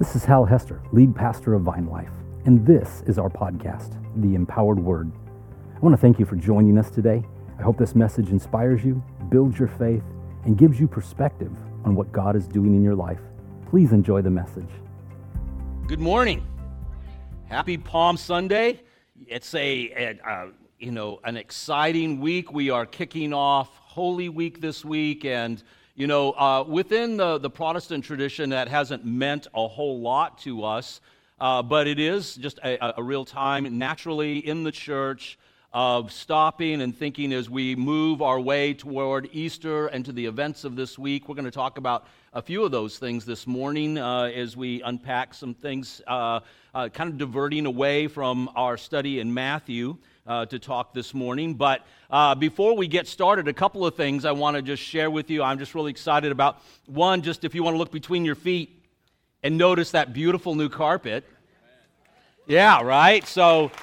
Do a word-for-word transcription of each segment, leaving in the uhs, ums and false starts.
This is Hal Hester, lead pastor of Vine Life, and this is our podcast, The Empowered Word. I want to thank you for joining us today. I hope this message inspires you, builds your faith, and gives you perspective on what God is doing in your life. Please enjoy the message. Good morning. Happy Palm Sunday. It's a, a uh, you know, an exciting week. We are kicking off Holy Week this week, and you know, uh, within the, the Protestant tradition, that hasn't meant a whole lot to us, uh, but it is just a, a real time naturally in the church of stopping and thinking as we move our way toward Easter and to the events of this week. We're going to talk about a few of those things this morning uh, as we unpack some things, uh, uh, kind of diverting away from our study in Matthew uh, to talk this morning. But uh, before we get started, a couple of things I want to just share with you. I'm just really excited about. One, just if you want to look between your feet and notice that beautiful new carpet. Yeah, right? So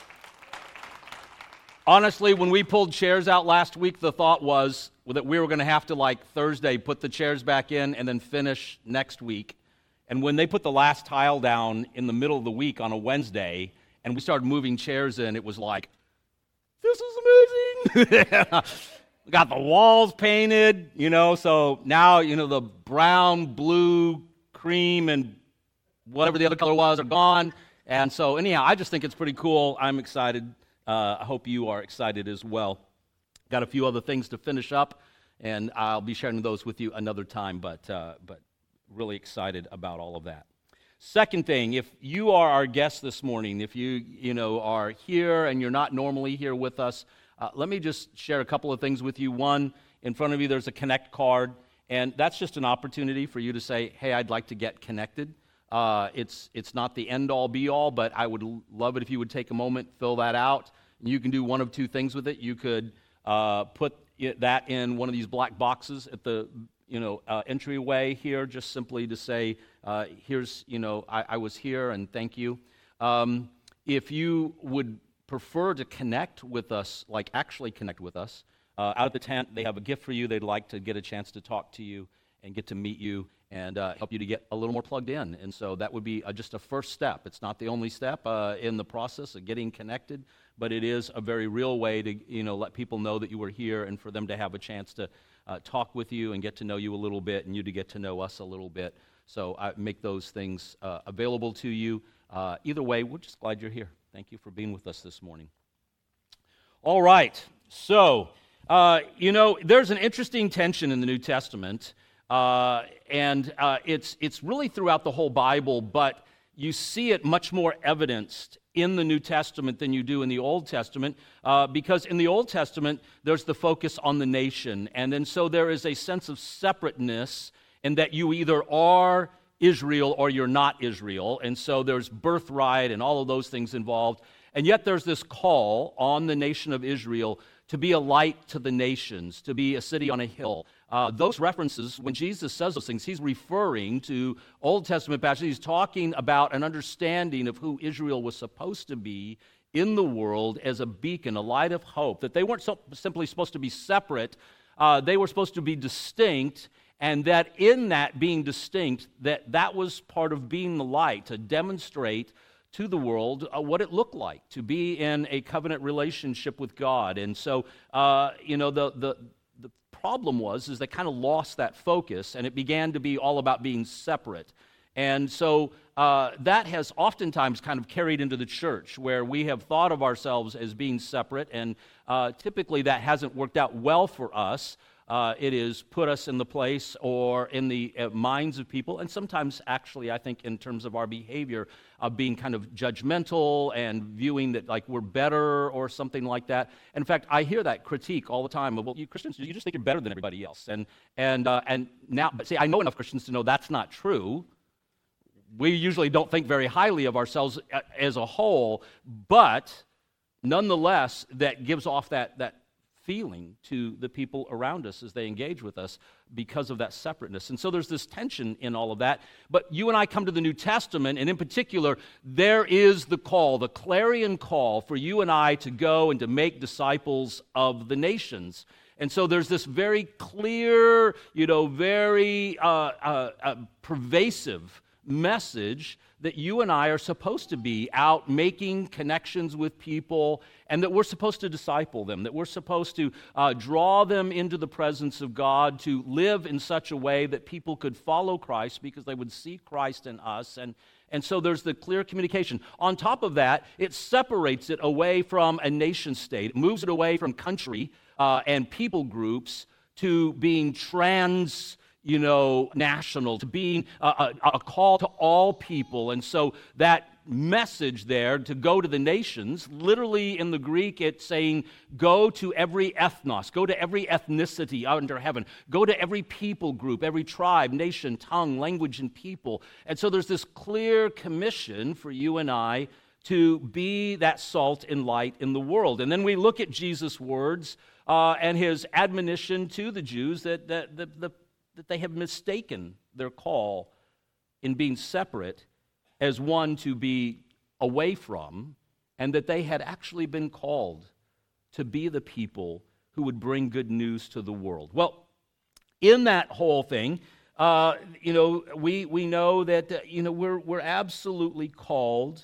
honestly, when we pulled chairs out last week, the thought was that we were going to have to, like, Thursday, put the chairs back in and then finish next week. And when they put the last tile down in the middle of the week on a Wednesday, and we started moving chairs in, it was like, this is amazing. We got the walls painted, you know, so now, you know, the brown, blue, cream, and whatever the other color was are gone. And so anyhow, I just think it's pretty cool. I'm excited. Uh, I hope you are excited as well. Got a few other things to finish up, and I'll be sharing those with you another time, but uh, but really excited about all of that. Second thing, if you are our guest this morning, if you you know are here and you're not normally here with us, uh, let me just share a couple of things with you. One, in front of you there's a Connect card, and that's just an opportunity for you to say, hey, I'd like to get connected. Uh, it's it's not the end-all, be-all, but I would love it if you would take a moment, fill that out. You can do one of two things with it. You could uh, put it, that in one of these black boxes at the you know uh, entryway here, just simply to say, uh, here's you know I, I was here and thank you. Um, if you would prefer to connect with us, like actually connect with us, uh, out at the tent, they have a gift for you. They'd like to get a chance to talk to you and get to meet you and uh, help you to get a little more plugged in. And so that would be uh, just a first step. It's not the only step uh, in the process of getting connected, but it is a very real way to you know let people know that you were here and for them to have a chance to uh, talk with you and get to know you a little bit and you to get to know us a little bit. So I make those things uh, available to you. Uh, either way, we're just glad you're here. Thank you for being with us this morning. All right. So, uh, you know, there's an interesting tension in the New Testament. Uh, and uh, it's it's really throughout the whole Bible, but you see it much more evidenced in the New Testament than you do in the Old Testament, uh, because in the Old Testament, there's the focus on the nation, and then so there is a sense of separateness in that you either are Israel or you're not Israel, and so there's birthright and all of those things involved, and yet there's this call on the nation of Israel to be a light to the nations, to be a city on a hill. Uh, those references, when Jesus says those things, he's referring to Old Testament passages. He's talking about an understanding of who Israel was supposed to be in the world as a beacon, a light of hope, that they weren't so simply supposed to be separate, uh, they were supposed to be distinct, and that in that being distinct, that that was part of being the light, to demonstrate to the world uh, what it looked like to be in a covenant relationship with God. And so, uh, you know, the the the problem was is they kind of lost that focus, and it began to be all about being separate. And so uh, that has oftentimes kind of carried into the church, where we have thought of ourselves as being separate, and uh, typically that hasn't worked out well for us. Uh, it has put us in the place or in the uh, minds of people, and sometimes actually I think in terms of our behavior of being kind of judgmental and viewing that like we're better or something like that. In fact, I hear that critique all the time of, well, you Christians, you just think you're better than everybody else. And and uh, and now, but see, I know enough Christians to know that's not true. We usually don't think very highly of ourselves as a whole, but nonetheless, that gives off that that feeling to the people around us as they engage with us because of that separateness. And so there's this tension in all of that. But you and I come to the New Testament, and in particular, there is the call, the clarion call for you and I to go and to make disciples of the nations. And so there's this very clear, you know, very uh, uh, uh, pervasive message that you and I are supposed to be out making connections with people, and that we're supposed to disciple them, that we're supposed to uh, draw them into the presence of God, to live in such a way that people could follow Christ because they would see Christ in us. And, and so there's the clear communication. On top of that, it separates it away from a nation state. It moves it away from country uh, and people groups to being trans you know, national, to being a, a, a call to all people. And so that message there, to go to the nations, literally in the Greek it's saying, go to every ethnos, go to every ethnicity under heaven, go to every people group, every tribe, nation, tongue, language, and people. And so there's this clear commission for you and I to be that salt and light in the world. And then we look at Jesus' words uh, and his admonition to the Jews that, that the, the that they have mistaken their call in being separate as one to be away from, and that they had actually been called to be the people who would bring good news to the world. Well, in that whole thing, uh, you know, we we know that uh, you know we're we're absolutely called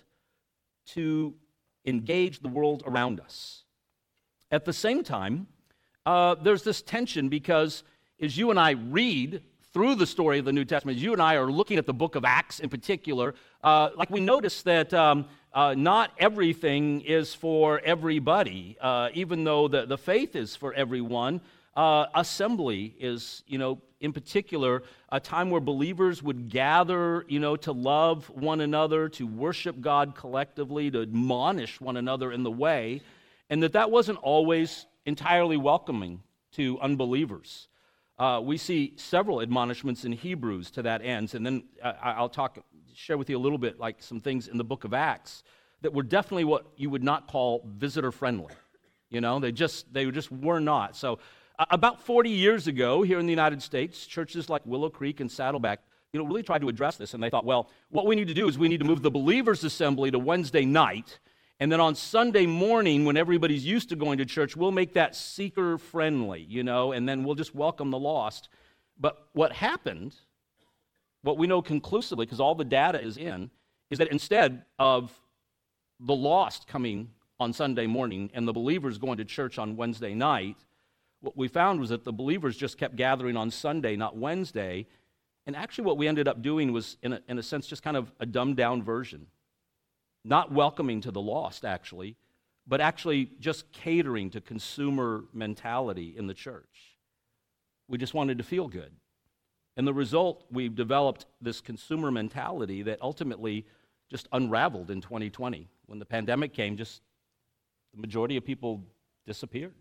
to engage the world around us. At the same time, uh, there's this tension because as you and I read through the story of the New Testament, as you and I are looking at the book of Acts in particular, uh, like we notice that um, uh, not everything is for everybody. Uh, even though the, the faith is for everyone, uh, assembly is, you know, in particular, a time where believers would gather, you know, to love one another, to worship God collectively, to admonish one another in the way, and that that wasn't always entirely welcoming to unbelievers. Uh, we see several admonishments in Hebrews to that end, and then uh, I'll talk, share with you a little bit, like some things in the book of Acts that were definitely what you would not call visitor-friendly. You know, they just they just were not. So, uh, about forty years ago, here in the United States, churches like Willow Creek and Saddleback, you know, really tried to address this, and they thought, well, what we need to do is we need to move the believers' assembly to Wednesday night. And then on Sunday morning, when everybody's used to going to church, we'll make that seeker-friendly, you know, and then we'll just welcome the lost. But what happened, what we know conclusively, because all the data is in, is that instead of the lost coming on Sunday morning and the believers going to church on Wednesday night, what we found was that the believers just kept gathering on Sunday, not Wednesday. And actually what we ended up doing was, in a, in a sense, just kind of a dumbed-down version. Not welcoming to the lost, actually, but actually just catering to consumer mentality in the church. We just wanted to feel good. And the result, we've developed this consumer mentality that ultimately just unraveled in twenty twenty. When the pandemic came, just the majority of people disappeared.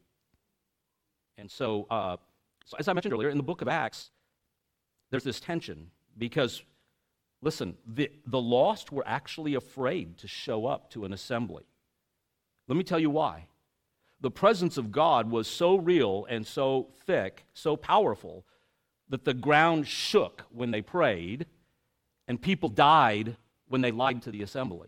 And so, uh, so as I mentioned earlier, in the book of Acts, there's this tension because listen, the, the lost were actually afraid to show up to an assembly. Let me tell you why. The presence of God was so real and so thick, so powerful, that the ground shook when they prayed, and people died when they lied to the assembly.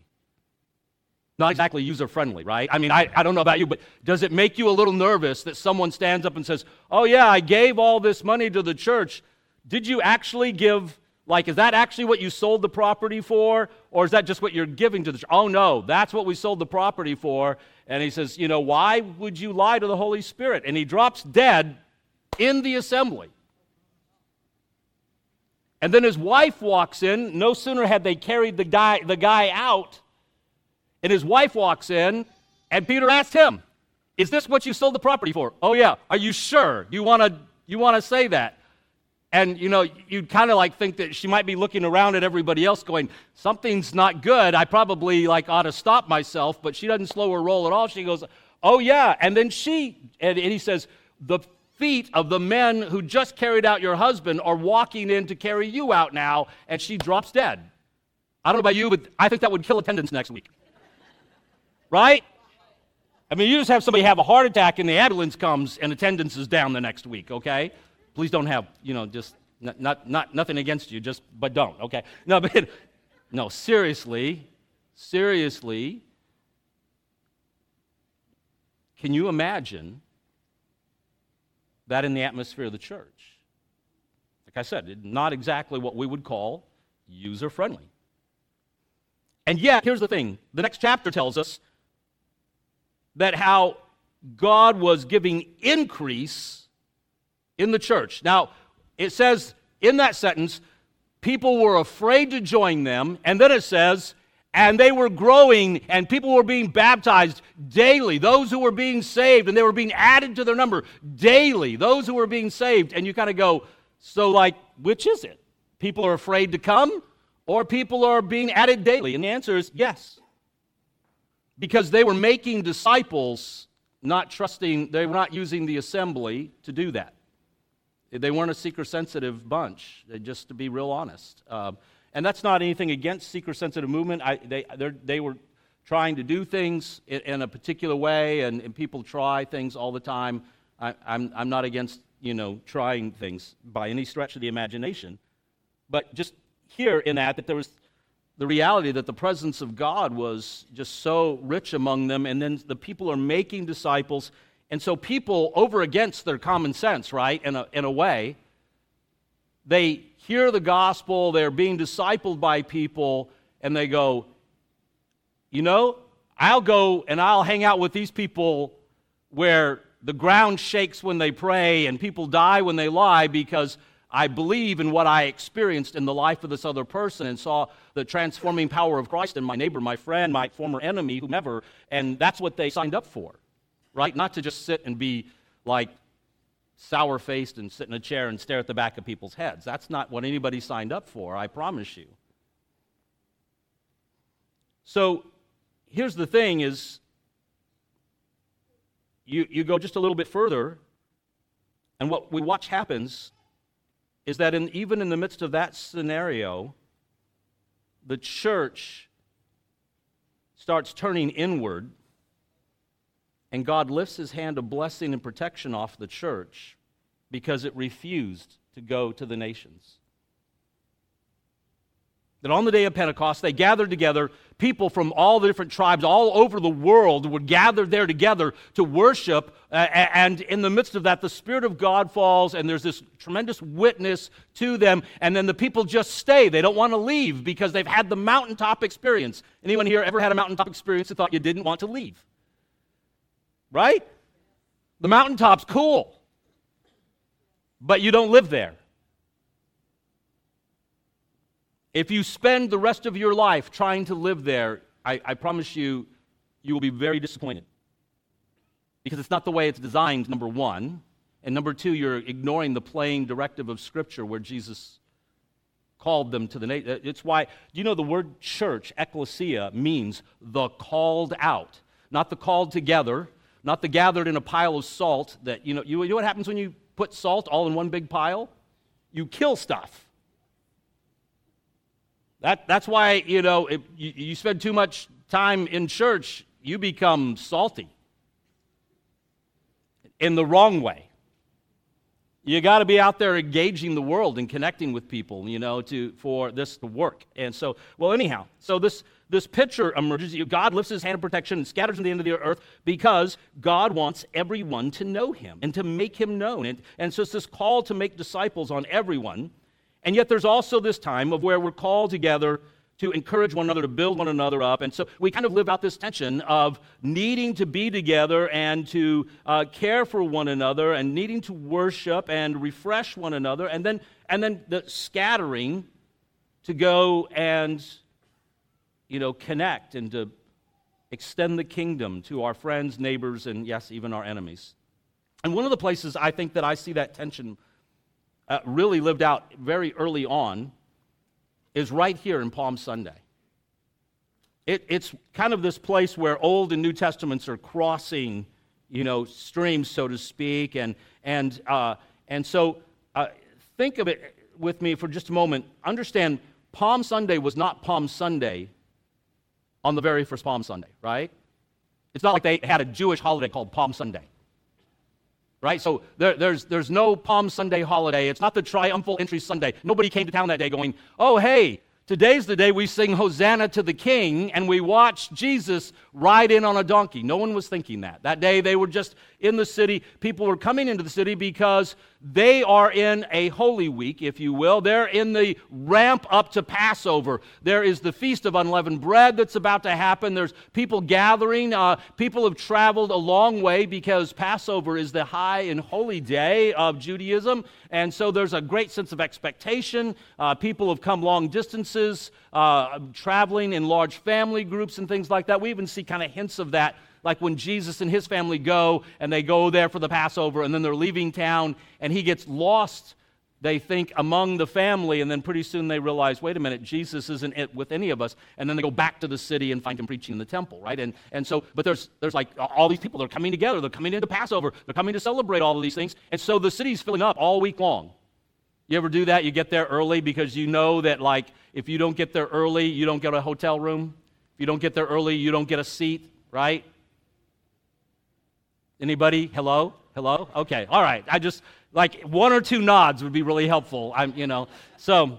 Not exactly user-friendly, right? I mean, I, I don't know about you, but does it make you a little nervous that someone stands up and says, oh yeah, I gave all this money to the church. Did you actually give... Like, is that actually what you sold the property for? Or is that just what you're giving to the church? Oh, no, that's what we sold the property for. And he says, you know, why would you lie to the Holy Spirit? And he drops dead in the assembly. And then his wife walks in. No sooner had they carried the guy, the guy out, and his wife walks in, and Peter asked him, is this what you sold the property for? Oh, yeah. Are you sure? You want to you want to say that? And, you know, you'd kind of like think that she might be looking around at everybody else going, something's not good. I probably, like, ought to stop myself. But she doesn't slow her roll at all. She goes, oh, yeah. And then she, and, and he says, the feet of the men who just carried out your husband are walking in to carry you out now. And she drops dead. I don't know about you, but I think that would kill attendance next week. Right? I mean, you just have somebody have a heart attack and the ambulance comes and attendance is down the next week, okay? Please don't have, you know, just, not, not, not nothing against you, just, but don't, okay? No, but, no, seriously, seriously, can you imagine that in the atmosphere of the church? Like I said, not exactly what we would call user-friendly. And yet, here's the thing. The next chapter tells us that how God was giving increase in the church. Now, it says in that sentence, people were afraid to join them, and then it says, and they were growing, and people were being baptized daily. Those who were being saved, and they were being added to their number daily. Those who were being saved. And you kind of go, so like, which is it? People are afraid to come, or people are being added daily? And the answer is yes. Because they were making disciples, not trusting, they were not using the assembly to do that. They weren't a seeker-sensitive bunch, just to be real honest. Uh, and that's not anything against seeker-sensitive movement. I, they, they were trying to do things in, in a particular way, and, and people try things all the time. I, I'm, I'm not against, you know, trying things by any stretch of the imagination. But just here in that, that there was the reality that the presence of God was just so rich among them, and then the people are making disciples. And so people, over against their common sense, right, in a, in a way, they hear the gospel, they're being discipled by people, and they go, you know, I'll go and I'll hang out with these people where the ground shakes when they pray and people die when they lie, because I believe in what I experienced in the life of this other person and saw the transforming power of Christ in my neighbor, my friend, my former enemy, whomever, and that's what they signed up for. Right? Not to just sit and be like sour-faced and sit in a chair and stare at the back of people's heads. That's not what anybody signed up for, I promise you. So here's the thing is, you, you go just a little bit further, and what we watch happens is that in, even in the midst of that scenario, the church starts turning inward, and God lifts his hand of blessing and protection off the church because it refused to go to the nations. That on the day of Pentecost, they gathered together, people from all the different tribes all over the world would gather there together to worship, uh, and in the midst of that, the Spirit of God falls, and there's this tremendous witness to them, and then the people just stay. They don't want to leave because they've had the mountaintop experience. Anyone here ever had a mountaintop experience and thought you didn't want to leave? Right? The mountaintop's cool, but you don't live there. If you spend the rest of your life trying to live there, I, I promise you, you will be very disappointed. Because it's not the way it's designed, number one. And number two, you're ignoring the plain directive of Scripture where Jesus called them to the nation. It's why, do you know the word church, ecclesia, means the called out, not the called together, not the gathered in a pile of salt that, you know, you, you know what happens when you put salt all in one big pile? You kill stuff. That, that's why, you know, if you, you spend too much time in church, you become salty in the wrong way. You got to be out there engaging the world and connecting with people, you know, to for this to work. And so, well, anyhow, so this this picture emerges. God lifts his hand of protection and scatters to the end of the earth because God wants everyone to know him and to make him known. And, and so it's this call to make disciples on everyone. And yet there's also this time of where we're called together to encourage one another, to build one another up. And so we kind of live out this tension of needing to be together and to uh, care for one another and needing to worship and refresh one another, and then and then the scattering to go and, you know, connect and to extend the kingdom to our friends, neighbors, and yes, even our enemies. And one of the places I think that I see that tension uh, really lived out very early on is right here in Palm Sunday. It, it's kind of this place where Old and New Testaments are crossing, you know, streams, so to speak, and and uh, and so uh, think of it with me for just a moment. Understand, Palm Sunday was not Palm Sunday on the very first Palm Sunday, right? It's not like they had a Jewish holiday called Palm Sunday, right? So there, there's there's no Palm Sunday holiday. It's not the triumphal entry Sunday. Nobody came to town that day going, oh, hey, today's the day we sing Hosanna to the King and we watch Jesus ride in on a donkey. No one was thinking that. That day they were just, in the city. People were coming into the city because they are in a Holy Week, if you will. They're in the ramp up to Passover. There is the Feast of Unleavened Bread that's about to happen. There's people gathering. Uh, people have traveled a long way because Passover is the high and holy day of Judaism. And so there's a great sense of expectation. Uh, people have come long distances, uh, traveling in large family groups and things like that. We even see kind of hints of that, like when Jesus and his family go, and they go there for the Passover, and then they're leaving town, and he gets lost, they think, among the family, and then pretty soon they realize, wait a minute, Jesus isn't it with any of us, and then they go back to the city and find him preaching in the temple, right? And and so, but there's there's like all these people that are coming together, they're coming into Passover, they're coming to celebrate all of these things, and so the city's filling up all week long. You ever do that? You get there early because you know that, like, if you don't get there early, you don't get a hotel room. If you don't get there early, you don't get a seat, right? Anybody? Hello? Hello? Okay, all right. I just, like, one or two nods would be really helpful. I'm, you know, so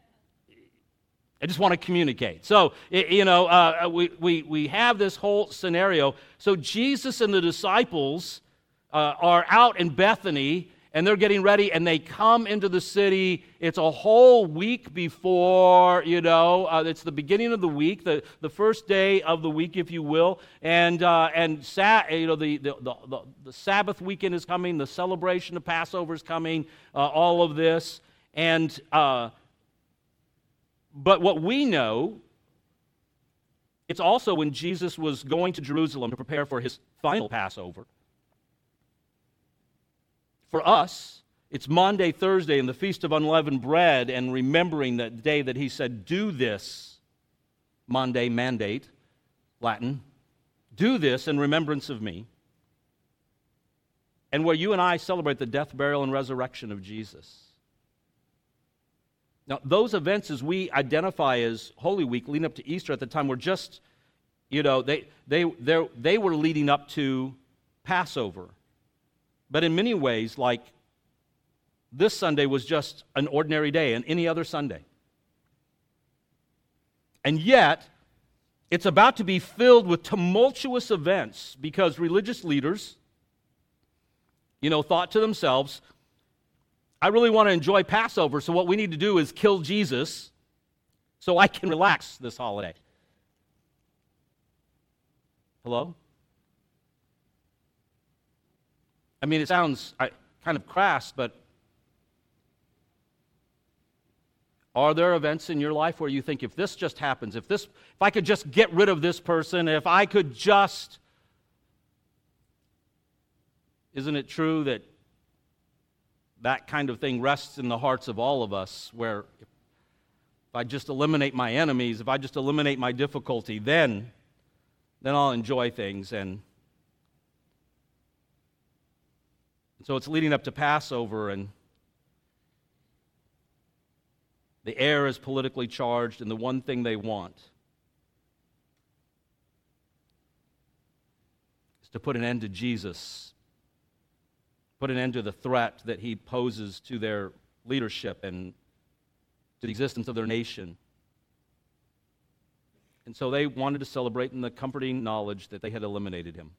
I just want to communicate. So, you know, uh, we, we, we have this whole scenario. So Jesus and the disciples uh, are out in Bethany, and they're getting ready, and they come into the city. It's a whole week before, you know, uh, it's the beginning of the week, the, the first day of the week, if you will. And, uh, and sa- you know, the, the, the, the Sabbath weekend is coming, the celebration of Passover is coming, uh, all of this. And, uh, but what we know, it's also when Jesus was going to Jerusalem to prepare for his final Passover. For us, it's Maundy, Thursday, and the Feast of Unleavened Bread, and remembering that day that he said, do this, Maundy, mandate, Latin, do this in remembrance of me, and where you and I celebrate the death, burial, and resurrection of Jesus. Now, those events, as we identify as Holy Week, leading up to Easter at the time, were just, you know, they, they, they, they were leading up to Passover. But in many ways, like, this Sunday was just an ordinary day and any other Sunday. And yet, it's about to be filled with tumultuous events because religious leaders, you know, thought to themselves, I really want to enjoy Passover, so what we need to do is kill Jesus so I can relax this holiday. Hello? I mean, it sounds kind of crass, but are there events in your life where you think, if this just happens, if this, if I could just get rid of this person, if I could just, isn't it true that that kind of thing rests in the hearts of all of us, where if I just eliminate my enemies, if I just eliminate my difficulty, then, then I'll enjoy things. And so it's leading up to Passover, and the air is politically charged, and the one thing they want is to put an end to Jesus, put an end to the threat that he poses to their leadership and to the existence of their nation. And so they wanted to celebrate in the comforting knowledge that they had eliminated him.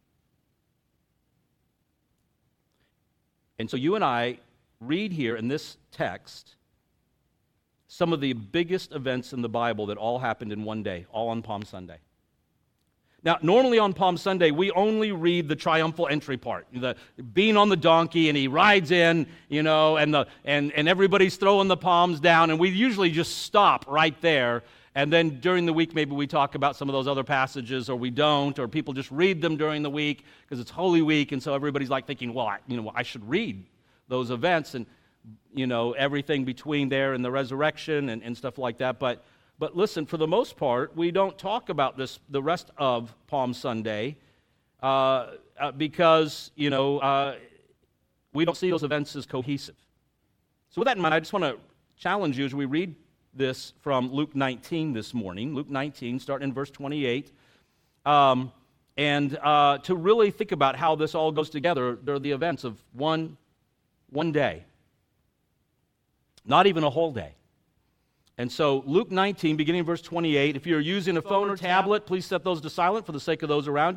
And so you and I read here in this text some of the biggest events in the Bible that all happened in one day, all on Palm Sunday. Now, normally on Palm Sunday, we only read the triumphal entry part, the being on the donkey, and he rides in, you know, and the and, and everybody's throwing the palms down, and we usually just stop right there. And then during the week, maybe we talk about some of those other passages, or we don't, or people just read them during the week because it's Holy Week, and so everybody's like thinking, well, I, you know, I should read those events and, you know, everything between there and the resurrection and, and stuff like that. But but listen, for the most part, we don't talk about this the rest of Palm Sunday uh, uh, because, you know, uh, we don't see those events as cohesive. So with that in mind, I just want to challenge you as we read this from Luke nineteen this morning, Luke nineteen, starting in verse twenty-eight, um, and uh, to really think about how this all goes together. They're the events of one, one day, not even a whole day. And so Luke nineteen, beginning verse twenty-eight, if you're using a phone or tablet, please set those to silent for the sake of those around you.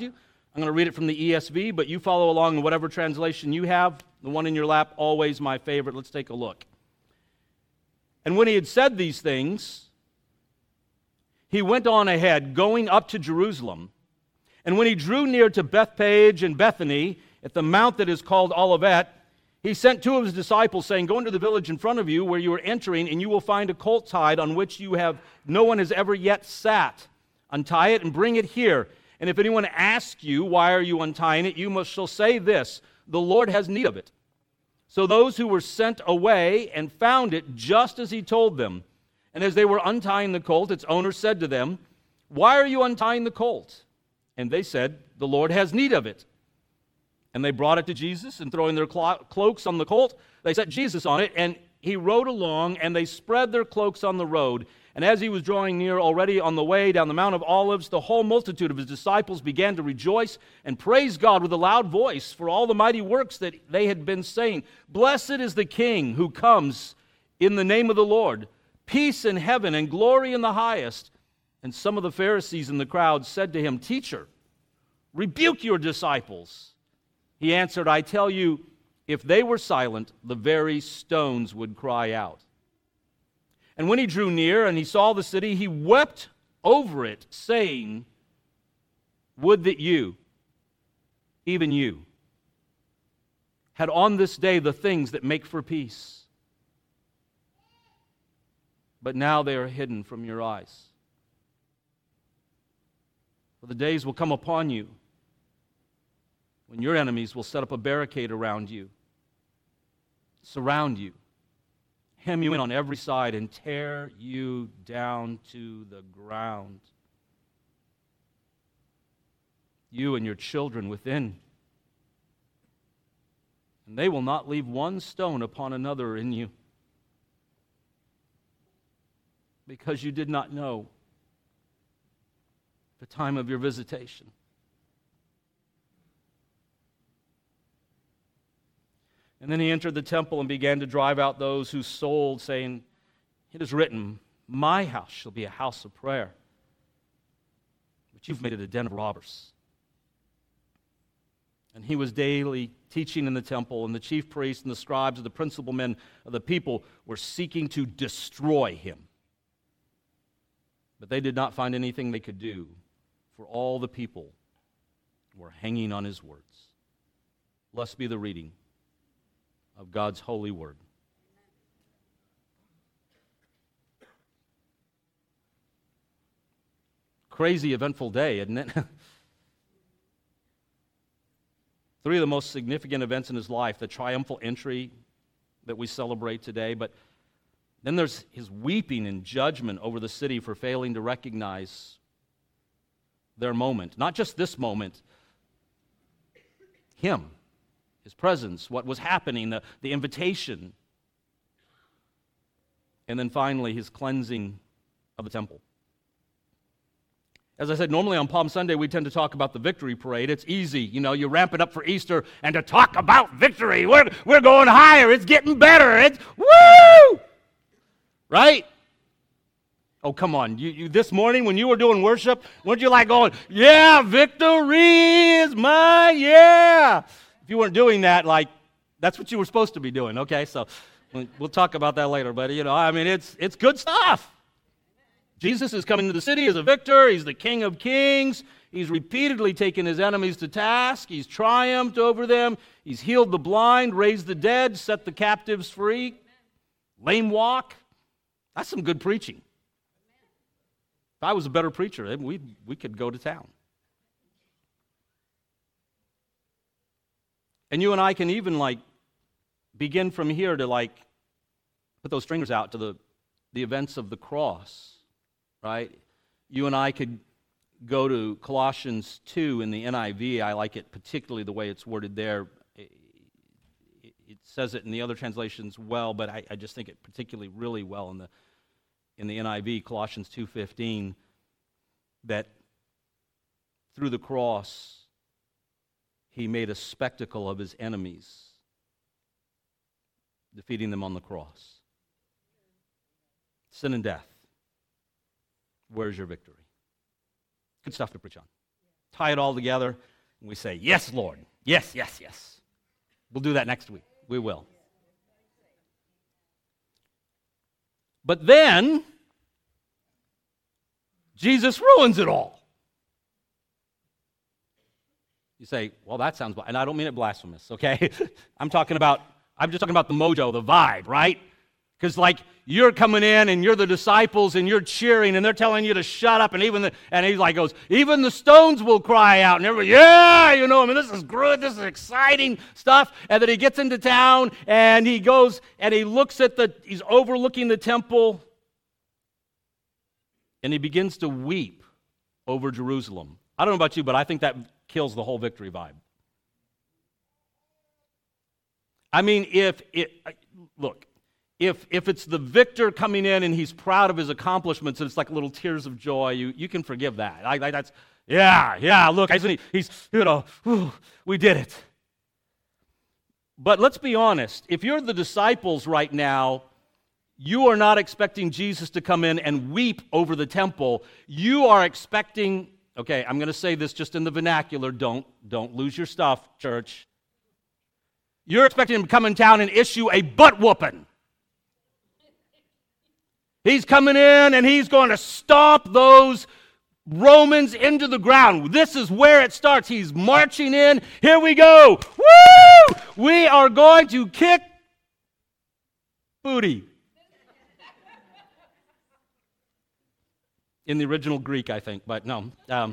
I'm going to read it from the E S V, but you follow along in whatever translation you have. The one in your lap, always my favorite. Let's take a look. And when he had said these things, he went on ahead, going up to Jerusalem. And when he drew near to Bethphage and Bethany, at the mount that is called Olivet, he sent two of his disciples, saying, Go into the village in front of you, where you are entering, and you will find a colt tied on which you have no one has ever yet sat. Untie it and bring it here. And if anyone asks you, Why are you untying it? you must shall say this, The Lord has need of it. So those who were sent away and found it just as he told them. And as they were untying the colt, its owner said to them, Why are you untying the colt? And they said, The Lord has need of it. And they brought it to Jesus, and throwing their clo- cloaks on the colt, they set Jesus on it, and he rode along, and they spread their cloaks on the road. And as he was drawing near already on the way down the Mount of Olives, the whole multitude of his disciples began to rejoice and praise God with a loud voice for all the mighty works that they had been saying. Blessed is the King who comes in the name of the Lord. Peace in heaven and glory in the highest. And some of the Pharisees in the crowd said to him, Teacher, rebuke your disciples. He answered, I tell you, if they were silent, the very stones would cry out. And when he drew near and he saw the city, he wept over it, saying, Would that you, even you, had on this day the things that make for peace. But now they are hidden from your eyes. For the days will come upon you when your enemies will set up a barricade around you, surround you, hem you in on every side, and tear you down to the ground. You and your children within. And they will not leave one stone upon another in you, because you did not know the time of your visitation. And then he entered the temple and began to drive out those who sold, saying, It is written, My house shall be a house of prayer, but you've made it a den of robbers. And he was daily teaching in the temple, and the chief priests and the scribes and the principal men of the people were seeking to destroy him. But they did not find anything they could do, for all the people were hanging on his words. Blessed be the reading of God's holy word. Crazy, eventful day, isn't it? Three of the most significant events in his life, the triumphal entry that we celebrate today, but then there's his weeping and judgment over the city for failing to recognize their moment. Not just this moment, him. His presence, what was happening, the, the invitation. And then finally, his cleansing of the temple. As I said, normally on Palm Sunday, we tend to talk about the victory parade. It's easy, you know, you ramp it up for Easter, and to talk about victory. We're, we're going higher. It's getting better. It's, woo! Right? Oh, come on. You, you, this morning when you were doing worship, weren't you like going, yeah, victory is mine, yeah. If you weren't doing that, like, that's what you were supposed to be doing, okay? So we'll talk about that later, but, you know, I mean, it's it's good stuff. Jesus is coming to the city as a victor. He's the King of Kings. He's repeatedly taken his enemies to task. He's triumphed over them. He's healed the blind, raised the dead, set the captives free. Lame walk. That's some good preaching. If I was a better preacher, we we could go to town. And you and I can even, like, begin from here to, like, put those stringers out to the, the events of the cross, right? You and I could go to Colossians two in the N I V. I like it particularly the way it's worded there. It, it says it in the other translations well, but I, I just think it particularly really well in the in the N I V, Colossians two fifteen, that through the cross, he made a spectacle of his enemies, defeating them on the cross. Sin and death. Where's your victory? Good stuff to preach on. Tie it all together. And we say, yes, Lord. Yes, yes, yes. We'll do that next week. We will. But then, Jesus ruins it all. You say, well, that sounds, and I don't mean it blasphemous, okay? I'm talking about, I'm just talking about the mojo, the vibe, right? Because like you're coming in and you're the disciples and you're cheering and they're telling you to shut up, and even the, and he like goes, even the stones will cry out, and everybody, yeah, you know, I mean, this is good, this is exciting stuff. And then he gets into town and he goes and he looks at the, he's overlooking the temple, and he begins to weep over Jerusalem. I don't know about you, but I think that kills the whole victory vibe. I mean, if it, look, if if it's the victor coming in and he's proud of his accomplishments and it's like little tears of joy, you, you can forgive that. I, I, that's, yeah, yeah, look, isn't he, he's, you know, whew, we did it. But let's be honest, if you're the disciples right now, you are not expecting Jesus to come in and weep over the temple. You are expecting, okay, I'm going to say this just in the vernacular, don't, don't lose your stuff, church. You're expecting him to come in town and issue a butt whooping. He's coming in and he's going to stomp those Romans into the ground. This is where it starts. He's marching in. Here we go. Woo! We are going to kick booty. In the original Greek, I think, but no. Um,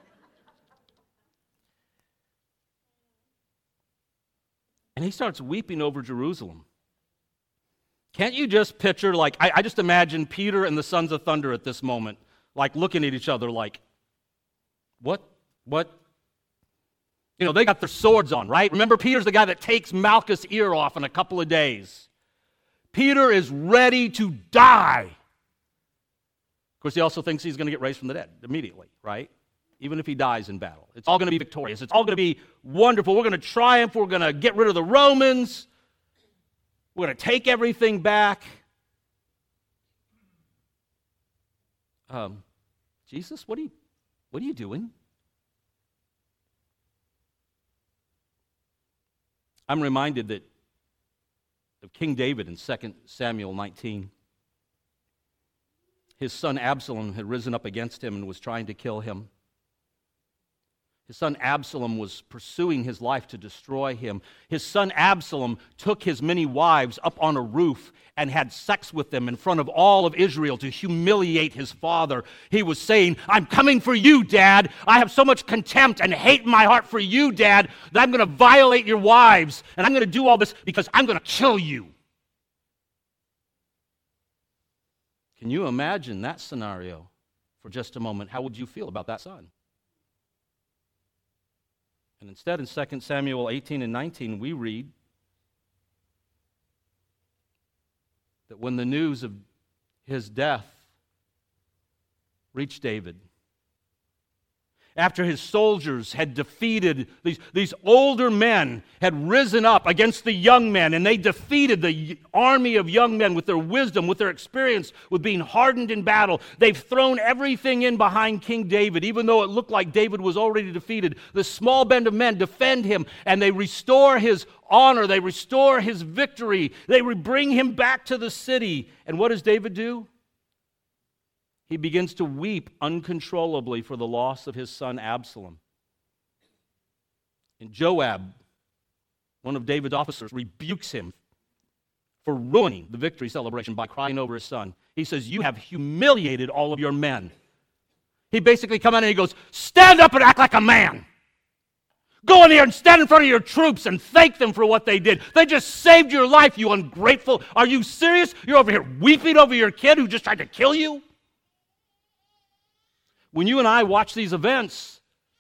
and he starts weeping over Jerusalem. Can't you just picture, like, I, I just imagine Peter and the sons of thunder at this moment, like looking at each other like, what, what? You know, they got their swords on, right? Remember, Peter's the guy that takes Malchus' ear off in a couple of days. Peter is ready to die. Of course, he also thinks he's going to get raised from the dead immediately, right? Even if he dies in battle. It's all going to be victorious. It's all going to be wonderful. We're going to triumph. We're going to get rid of the Romans. We're going to take everything back. Um, Jesus, what are you, what are you doing? I'm reminded that of King David in Second Samuel nineteen. His son Absalom had risen up against him and was trying to kill him. His son Absalom was pursuing his life to destroy him. His son Absalom took his many wives up on a roof and had sex with them in front of all of Israel to humiliate his father. He was saying, I'm coming for you, Dad. I have so much contempt and hate in my heart for you, Dad, that I'm going to violate your wives, and I'm going to do all this because I'm going to kill you. Can you imagine that scenario for just a moment? How would you feel about that son? And instead, in Second Samuel eighteen and nineteen, we read that when the news of his death reached David, after his soldiers had defeated, these, these older men had risen up against the young men, and they defeated the army of young men with their wisdom, with their experience, with being hardened in battle. They've thrown everything in behind King David, even though it looked like David was already defeated. The small band of men defend him, and they restore his honor. They restore his victory. They bring him back to the city. And what does David do? He begins to weep uncontrollably for the loss of his son Absalom. And Joab, one of David's officers, rebukes him for ruining the victory celebration by crying over his son. He says, you have humiliated all of your men. He basically comes in and he goes, stand up and act like a man. Go in here and stand in front of your troops and thank them for what they did. They just saved your life, you ungrateful. Are you serious? You're over here weeping over your kid who just tried to kill you? When you and I watch these events,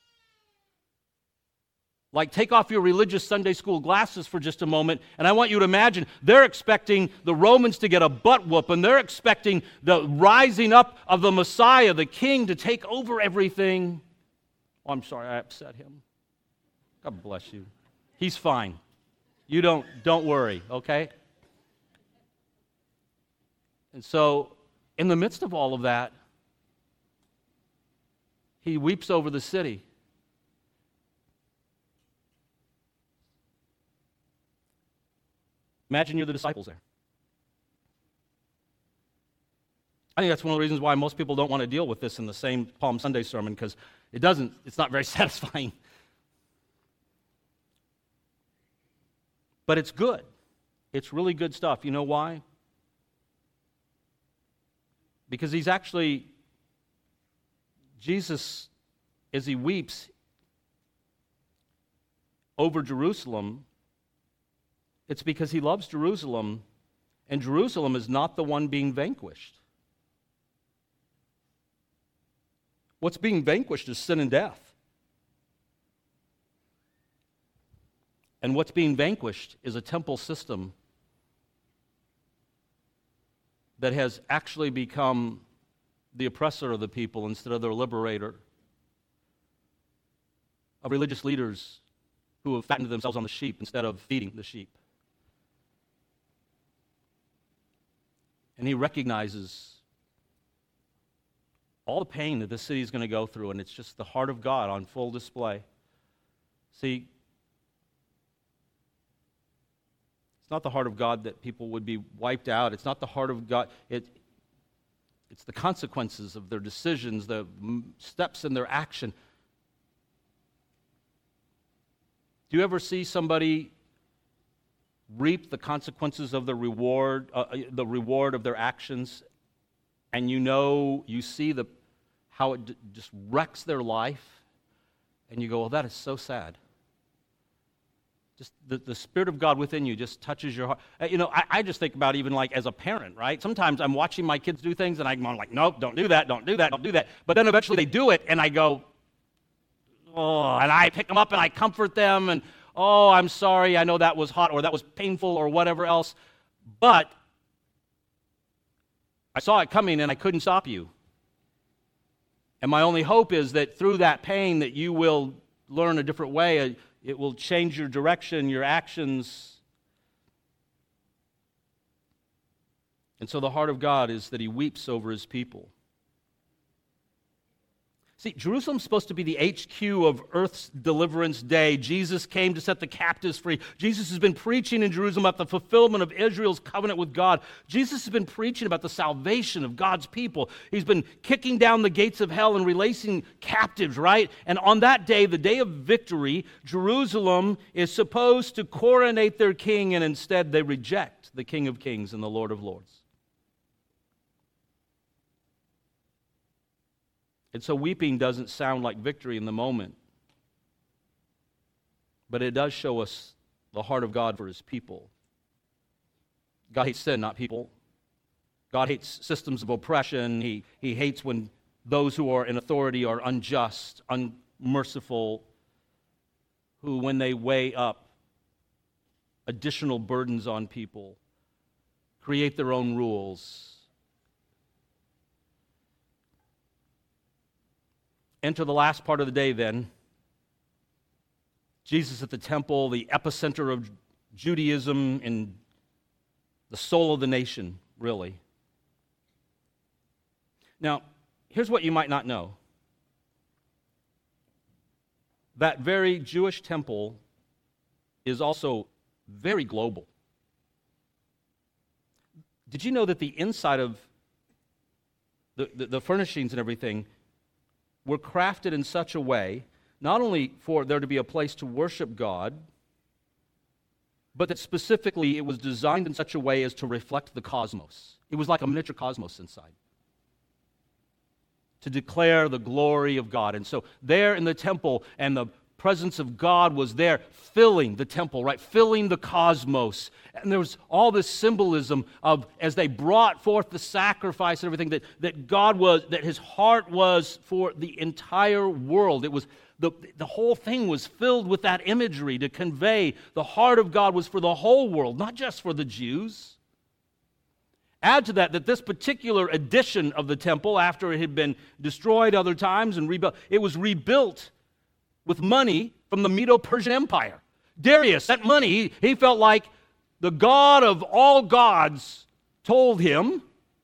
like take off your religious Sunday school glasses for just a moment, and I want you to imagine they're expecting the Romans to get a butt whooping. They're expecting the rising up of the Messiah, the King, to take over everything. Oh, I'm sorry, I upset him. God bless you. He's fine. You don't, don't worry, okay? And so, in the midst of all of that, he weeps over the city. Imagine you're the disciples there. I think that's one of the reasons why most people don't want to deal with this in the same Palm Sunday sermon, because it doesn't, it's not very satisfying. But it's good. It's really good stuff. You know why? Because he's actually, Jesus, as he weeps over Jerusalem, it's because he loves Jerusalem, and Jerusalem is not the one being vanquished. What's being vanquished is sin and death. And what's being vanquished is a temple system that has actually become the oppressor of the people instead of their liberator, of religious leaders who have fattened themselves on the sheep instead of feeding the sheep. And he recognizes all the pain that this city is going to go through, and it's just the heart of God on full display. See, it's not the heart of God that people would be wiped out. It's not the heart of God. It, it's the consequences of their decisions, the steps in their action. Do you ever see somebody reap the consequences of the reward, uh, the reward of their actions, and you know, you see the how it d- just wrecks their life, and you go, well, that is so sad. Just the, the Spirit of God within you just touches your heart. Uh, you know, I, I just think about even like as a parent, right? Sometimes I'm watching my kids do things, and I'm like, nope, don't do that, don't do that, don't do that. But then eventually they do it, and I go, oh, and I pick them up and I comfort them, and oh, I'm sorry, I know that was hot, or that was painful, or whatever else. But I saw it coming, and I couldn't stop you. And my only hope is that through that pain that you will learn a different way. It will change your direction, your actions. And so the heart of God is that he weeps over his people. See, Jerusalem's supposed to be the H Q of Earth's deliverance day. Jesus came to set the captives free. Jesus has been preaching in Jerusalem about the fulfillment of Israel's covenant with God. Jesus has been preaching about the salvation of God's people. He's been kicking down the gates of hell and releasing captives, right? And on that day, the day of victory, Jerusalem is supposed to coronate their king, and instead they reject the King of Kings and the Lord of Lords. And so weeping doesn't sound like victory in the moment, but it does show us the heart of God for his people. God hates sin, not people. God hates systems of oppression. He, he hates when those who are in authority are unjust, unmerciful, who, when they weigh up additional burdens on people, create their own rules. Enter the last part of the day then. Jesus at the temple, the epicenter of Judaism and the soul of the nation, really. Now, here's what you might not know. That very Jewish temple is also very global. Did you know that the inside of the, the, the furnishings and everything were crafted in such a way, not only for there to be a place to worship God, but that specifically it was designed in such a way as to reflect the cosmos. It was like a miniature cosmos inside, to declare the glory of God. And so there in the temple, and the presence of God was there, filling the temple, right? Filling the cosmos. And there was all this symbolism of, as they brought forth the sacrifice and everything, that, that God was, that his heart was for the entire world. It was, the, the whole thing was filled with that imagery to convey the heart of God was for the whole world, not just for the Jews. Add to that that this particular edition of the temple, after it had been destroyed other times and rebuilt, it was rebuilt with money from the Medo-Persian Empire. Darius, that money, he, he felt like the God of all gods told him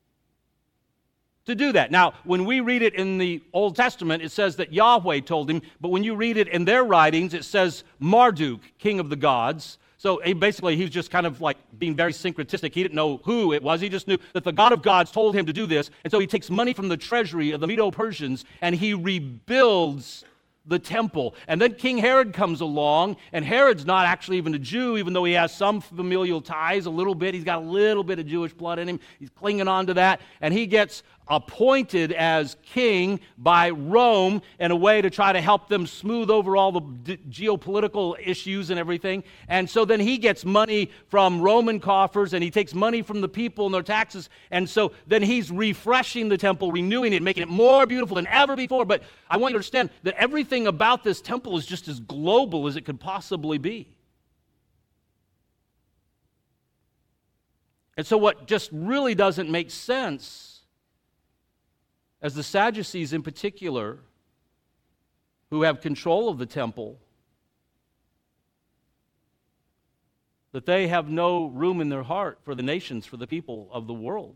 to do that. Now, when we read it in the Old Testament, it says that Yahweh told him, but when you read it in their writings, it says Marduk, king of the gods. So he basically, he was just kind of like being very syncretistic. He didn't know who it was. He just knew that the God of gods told him to do this. And so he takes money from the treasury of the Medo-Persians and he rebuilds the temple. And then King Herod comes along, and Herod's not actually even a Jew, even though he has some familial ties a little bit. He's got a little bit of Jewish blood in him. He's clinging on to that. And he gets appointed as king by Rome in a way to try to help them smooth over all the d- geopolitical issues and everything. And so then he gets money from Roman coffers, and he takes money from the people and their taxes. And so then he's refreshing the temple, renewing it, making it more beautiful than ever before. But I want you to understand that everything about this temple is just as global as it could possibly be. And so what just really doesn't make sense, as the Sadducees in particular, who have control of the temple, that they have no room in their heart for the nations, for the people of the world.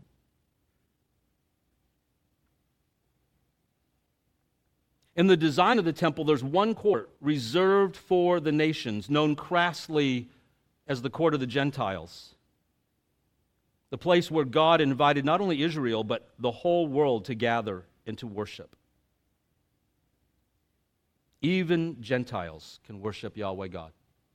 In the design of the temple, there's one court reserved for the nations, known crassly as the court of the Gentiles. The place where God invited not only Israel, but the whole world to gather and to worship. Even Gentiles can worship Yahweh God.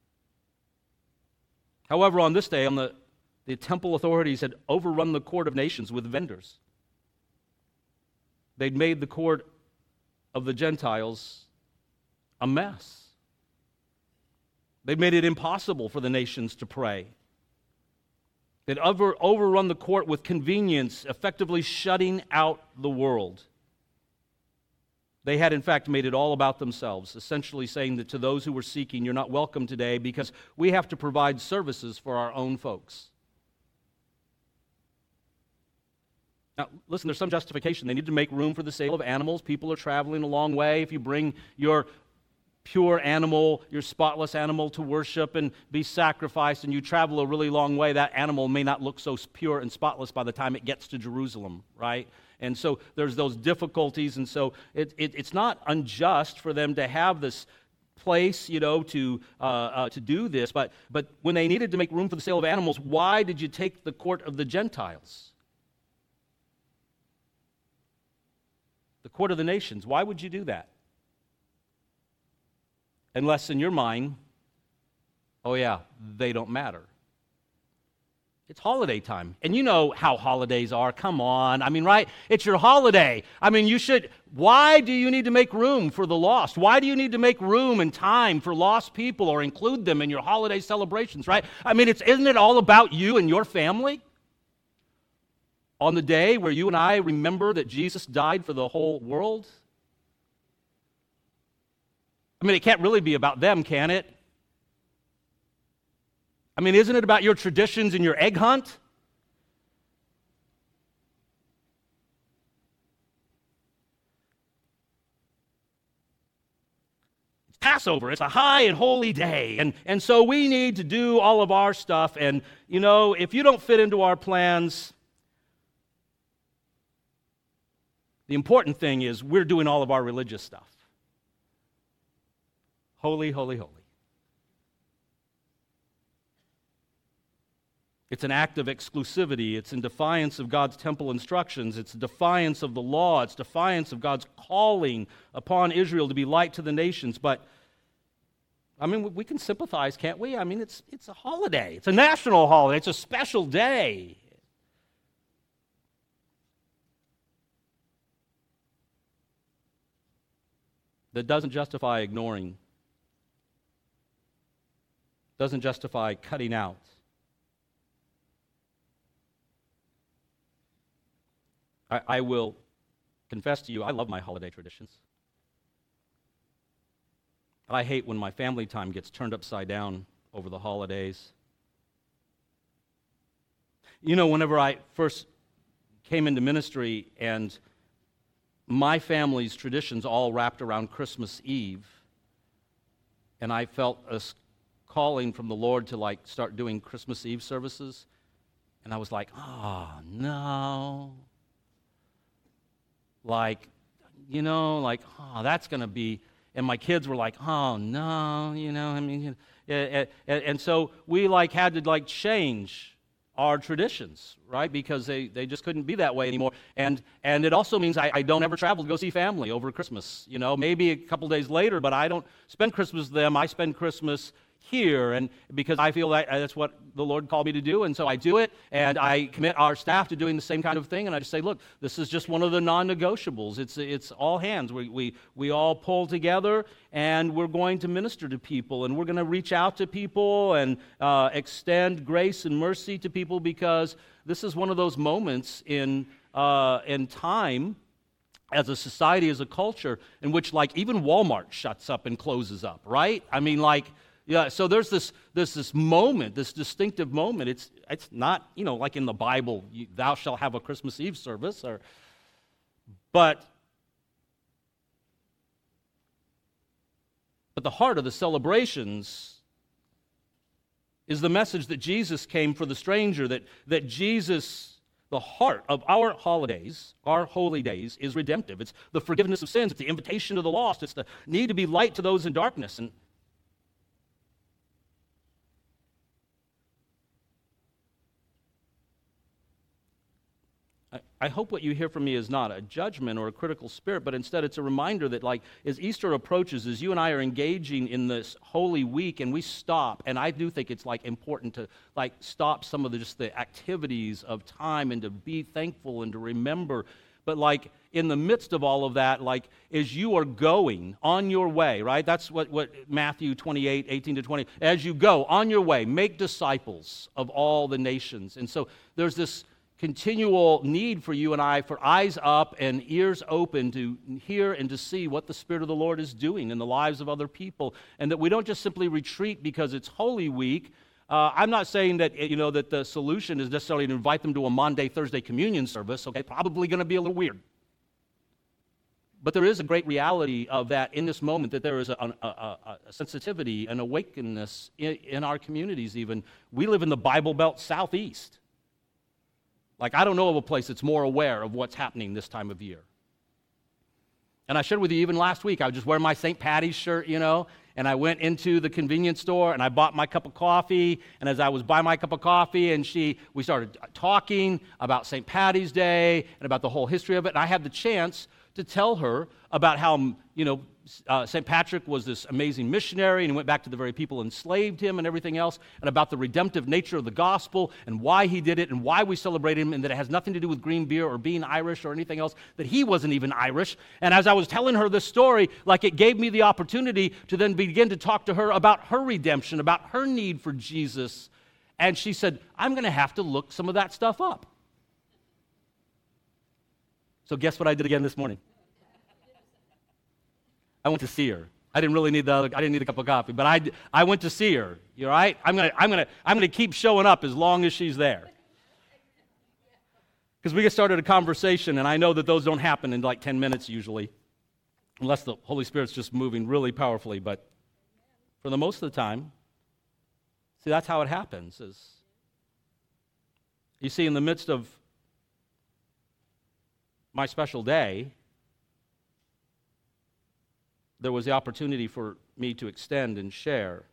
However, on this day, on the, the temple authorities had overrun the court of nations with vendors. They'd made the court of the Gentiles a mess. They'd made it impossible for the nations to pray. They'd over, overrun the court with convenience, effectively shutting out the world. They had, in fact, made it all about themselves, essentially saying that to those who were seeking, you're not welcome today because we have to provide services for our own folks. Now, listen, there's some justification. They need to make room for the sale of animals. People are traveling a long way. If you bring your pure animal, your spotless animal to worship and be sacrificed, and you travel a really long way, that animal may not look so pure and spotless by the time it gets to Jerusalem, right? And so there's those difficulties, and so it, it, it's not unjust for them to have this place, you know, to uh, uh, to do this, but, but when they needed to make room for the sale of animals, why did you take the court of the Gentiles? The court of the nations, why would you do that? Unless in your mind, oh yeah, they don't matter. It's holiday time. And you know how holidays are. Come on. I mean, right? It's your holiday. I mean, you should, why do you need to make room for the lost? Why do you need to make room and time for lost people or include them in your holiday celebrations, right? I mean, it's, isn't it all about you and your family? On the day where you and I remember that Jesus died for the whole world? I mean, it can't really be about them, can it? I mean, isn't it about your traditions and your egg hunt? It's Passover. It's a high and holy day. And, and so we need to do all of our stuff. And, you know, if you don't fit into our plans, the important thing is we're doing all of our religious stuff. Holy, holy, holy. It's an act of exclusivity. It's in defiance of God's temple instructions. It's defiance of the law. It's defiance of God's calling upon Israel to be light to the nations. But, I mean, we can sympathize, can't we? I mean, it's, it's a holiday. It's a national holiday. It's a special day. That doesn't justify ignoring. Doesn't justify cutting out. I, I will confess to you, I love my holiday traditions. I hate when my family time gets turned upside down over the holidays. You know, whenever I first came into ministry and my family's traditions all wrapped around Christmas Eve, and I felt a calling from the Lord to like start doing Christmas Eve services, and I was like, oh no, like, you know, like, oh, that's going to be, and my kids were like, oh, no, you know, I mean, and, and, and so we like had to like change our traditions, right? Because they, they just couldn't be that way anymore. And and it also means I, I don't ever travel to go see family over Christmas. You know, maybe a couple days later, but I don't spend Christmas with them. I spend Christmas here, and because I feel that that's what the Lord called me to do, and so I do it, and I commit our staff to doing the same kind of thing, and I just say, look, this is just one of the non-negotiables. It's it's all hands. We we we all pull together, and we're going to minister to people, and we're going to reach out to people and uh, extend grace and mercy to people, because this is one of those moments in uh, in time as a society, as a culture, in which like even Walmart shuts up and closes up, right? I mean, like. Yeah, so there's this this this moment, this distinctive moment. It's it's not, you know, like in the Bible, you, thou shalt have a Christmas Eve service, or, but but the heart of the celebrations is the message that Jesus came for the stranger. That that Jesus, the heart of our holidays, our holy days, is redemptive. It's the forgiveness of sins. It's the invitation to the lost. It's the need to be light to those in darkness. And I hope what you hear from me is not a judgment or a critical spirit, but instead it's a reminder that, like, as Easter approaches, as you and I are engaging in this holy week, and we stop, and I do think it's, like, important to, like, stop some of the, just the activities of time and to be thankful and to remember. But, like, in the midst of all of that, like, as you are going on your way, right? That's what, what Matthew twenty-eight, eighteen to twenty, as you go on your way, make disciples of all the nations. And so there's this continual need for you and I, for eyes up and ears open to hear and to see what the Spirit of the Lord is doing in the lives of other people, and that we don't just simply retreat because it's Holy Week. Uh, I'm not saying that, you know, that the solution is necessarily to invite them to a Maundy, Thursday communion service. Okay, probably going to be a little weird. But there is a great reality of that in this moment, that there is a, a, a, a sensitivity, an awakeness in, in our communities even. We live in the Bible Belt Southeast. Like, I don't know of a place that's more aware of what's happening this time of year. And I shared with you even last week, I was just wearing my Saint Patty's shirt, you know, and I went into the convenience store and I bought my cup of coffee, and as I was buying my cup of coffee, and she, we started talking about Saint Patty's Day and about the whole history of it, and I had the chance to tell her about how, you know, uh, Saint Patrick was this amazing missionary, and he went back to the very people who enslaved him and everything else, and about the redemptive nature of the gospel and why he did it and why we celebrate him, and that it has nothing to do with green beer or being Irish or anything else, that he wasn't even Irish. And as I was telling her this story, like, it gave me the opportunity to then begin to talk to her about her redemption, about her need for Jesus. And she said, I'm going to have to look some of that stuff up. So guess what I did again this morning? I went to see her. I didn't really need the other, I didn't need a cup of coffee, but I, I went to see her. You all right? I'm gonna I'm gonna I'm gonna keep showing up as long as she's there. Because we get started a conversation, and I know that those don't happen in like ten minutes usually, unless the Holy Spirit's just moving really powerfully. But for the most of the time, see, that's how it happens. Is you see, in the midst of my special day, there was the opportunity for me to extend and share.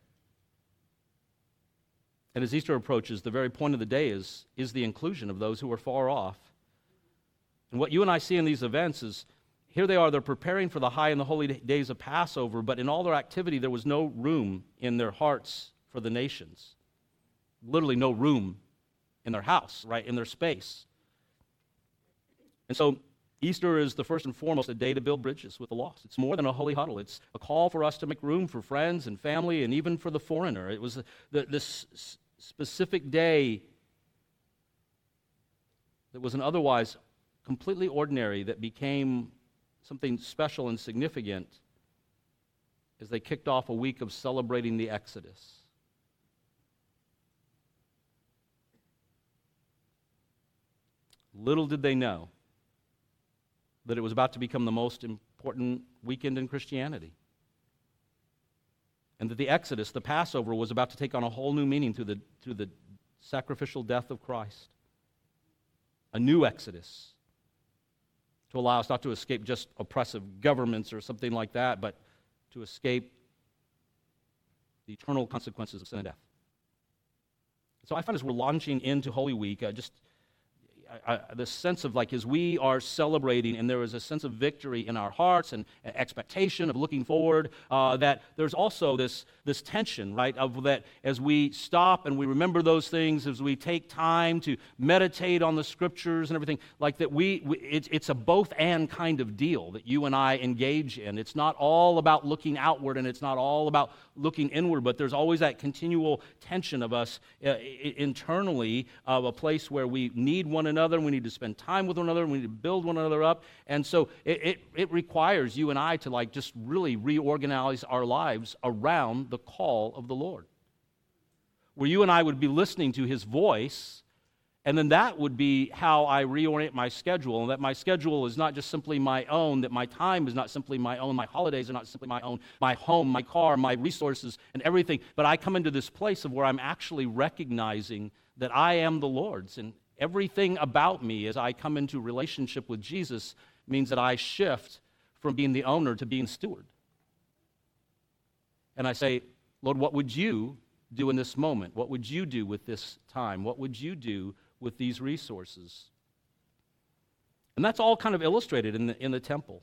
And as Easter approaches, the very point of the day is, is the inclusion of those who are far off. And what you and I see in these events is, here they are, they're preparing for the high and the holy days of Passover, but in all their activity, there was no room in their hearts for the nations. Literally no room in their house, right, in their space. And so Easter is the first and foremost a day to build bridges with the lost. It's more than a holy huddle. It's a call for us to make room for friends and family and even for the foreigner. It was the, this specific day that was an otherwise completely ordinary that became something special and significant as they kicked off a week of celebrating the Exodus. Little did they know that it was about to become the most important weekend in Christianity. And that the Exodus, the Passover, was about to take on a whole new meaning through the, through the sacrificial death of Christ. A new Exodus to allow us not to escape just oppressive governments or something like that, but to escape the eternal consequences of sin and death. So I find as we're launching into Holy Week, uh, just I, I, this sense of like as we are celebrating and there is a sense of victory in our hearts and expectation of looking forward, uh, that there's also this, this tension, right, of that as we stop and we remember those things, as we take time to meditate on the Scriptures and everything, like that we, we it's, it's a both and kind of deal that you and I engage in. It's not all about looking outward and it's not all about looking inward, but there's always that continual tension of us uh, internally of a place where we need one another, and we need to spend time with one another, and we need to build one another up. And so it, it, it requires you and I to like just really reorganize our lives around the call of the Lord, where you and I would be listening to His voice, and then that would be how I reorient my schedule, and that my schedule is not just simply my own, that my time is not simply my own, my holidays are not simply my own, my home, my car, my resources, and everything, but I come into this place of where I'm actually recognizing that I am the Lord's, and everything about me as I come into relationship with Jesus means that I shift from being the owner to being steward. And I say, Lord, what would you do in this moment? What would you do with this time? What would you do with these resources? And that's all kind of illustrated in the, in the temple.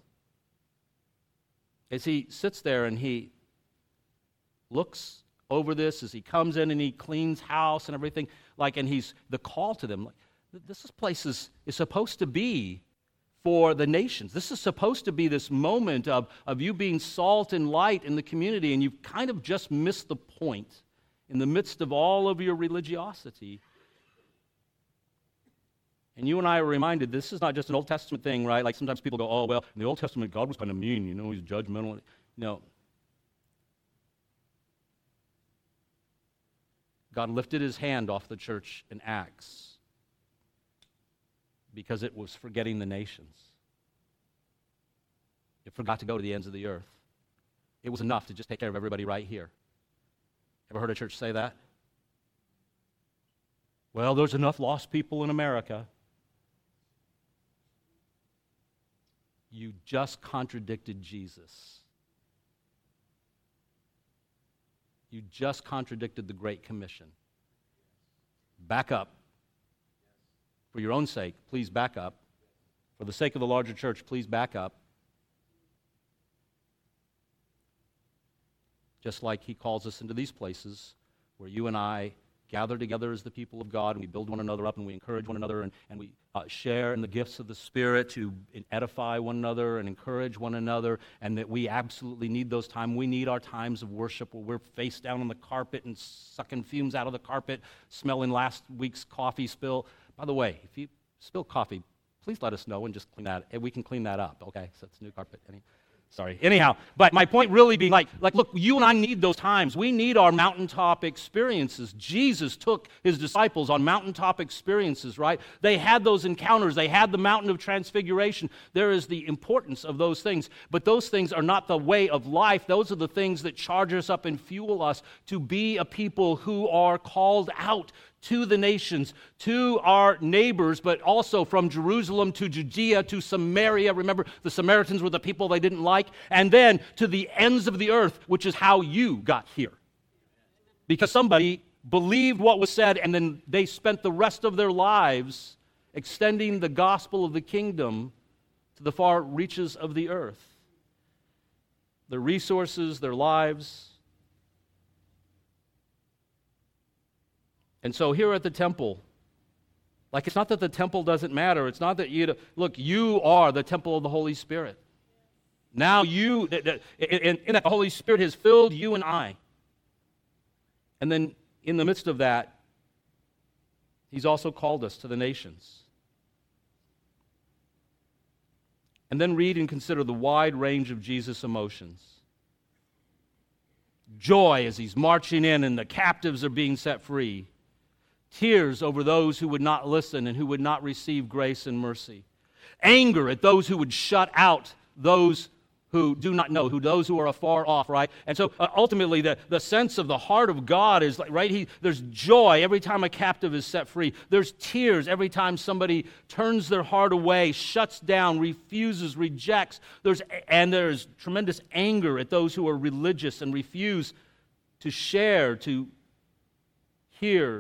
As he sits there and he looks over this, as he comes in and he cleans house and everything, like, and he's the call to them, like, this place is, is supposed to be for the nations. This is supposed to be this moment of, of you being salt and light in the community, and you've kind of just missed the point in the midst of all of your religiosity. And you and I are reminded this is not just an Old Testament thing, right? Like sometimes people go, oh, well, in the Old Testament, God was kind of mean, you know, He's judgmental. No. God lifted His hand off the church in Acts because it was forgetting the nations. It forgot to go to the ends of the earth. It was enough to just take care of everybody right here. Ever heard a church say that? Well, there's enough lost people in America. You just contradicted Jesus. You just contradicted the Great Commission. Back up. For your own sake, please back up. For the sake of the larger church, please back up. Just like He calls us into these places where you and I gather together as the people of God, and we build one another up, and we encourage one another, and, and we uh, share in the gifts of the Spirit to edify one another and encourage one another, and that we absolutely need those times. We need our times of worship where we're face down on the carpet and sucking fumes out of the carpet, smelling last week's coffee spill. By the way, if you spill coffee, please let us know and just clean that. And we can clean that up, okay? So it's new carpet. Any, sorry. Anyhow, but my point really being like, like, look, you and I need those times. We need our mountaintop experiences. Jesus took His disciples on mountaintop experiences, right? They had those encounters. They had the mountain of transfiguration. There is the importance of those things. But those things are not the way of life. Those are the things that charge us up and fuel us to be a people who are called out to the nations, to our neighbors, but also from Jerusalem to Judea to Samaria. Remember, the Samaritans were the people they didn't like. And then to the ends of the earth, which is how you got here. Because somebody believed what was said, and then they spent the rest of their lives extending the gospel of the kingdom to the far reaches of the earth. Their resources, their lives. And so here at the temple, like it's not that the temple doesn't matter. It's not that you, look, you are the temple of the Holy Spirit. Now you, in, in that the Holy Spirit has filled you and I. And then in the midst of that, He's also called us to the nations. And then read and consider the wide range of Jesus' emotions. Joy as He's marching in and the captives are being set free. Tears over those who would not listen and who would not receive grace and mercy. Anger at those who would shut out those who do not know, who those who are afar off, right? And so uh, ultimately the, the sense of the heart of God is like, right, he, there's joy every time a captive is set free. There's tears every time somebody turns their heart away, shuts down, refuses, rejects. There's, and there's tremendous anger at those who are religious and refuse to share, to hear.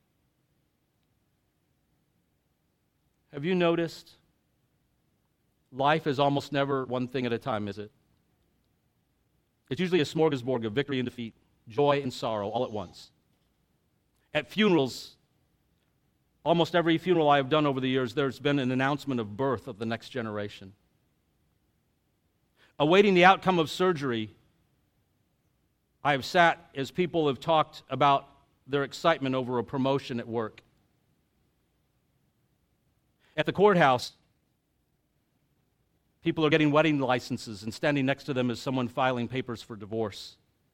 Have you noticed? Life is almost never one thing at a time, is it? It's usually a smorgasbord of victory and defeat, joy and sorrow all at once. At funerals, almost every funeral I have done over the years, there's been an announcement of birth of the next generation. Awaiting the outcome of surgery, I have sat as people have talked about their excitement over a promotion at work. At the courthouse, people are getting wedding licenses, and standing next to them is someone filing papers for divorce.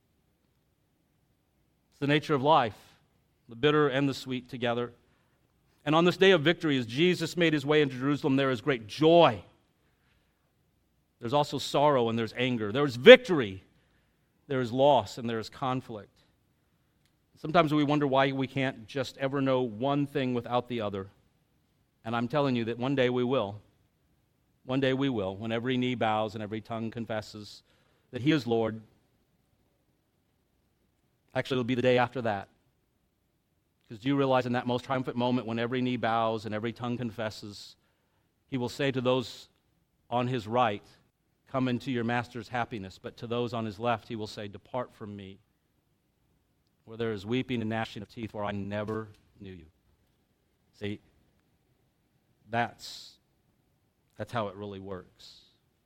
It's the nature of life, the bitter and the sweet together. And on this day of victory, as Jesus made his way into Jerusalem, there is great joy. There's also sorrow and there's anger. There is victory, there is loss, and there is conflict. Sometimes we wonder why we can't just ever know one thing without the other. And I'm telling you that one day we will. One day we will, when every knee bows and every tongue confesses that he is Lord. Actually, it'll be the day after that. Because do you realize in that most triumphant moment when every knee bows and every tongue confesses, he will say to those on his right, come into your master's happiness. But to those on his left, he will say, depart from me, where there is weeping and gnashing of teeth, for I never knew you. See, that's That's how it really works.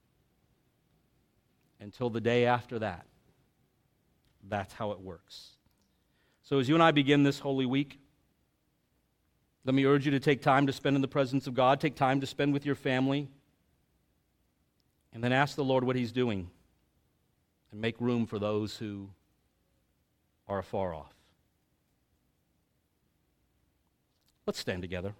Until the day after that, that's how it works. So as you and I begin this Holy Week, let me urge you to take time to spend in the presence of God, take time to spend with your family, and then ask the Lord what he's doing, and make room for those who are afar off. Let's stand together.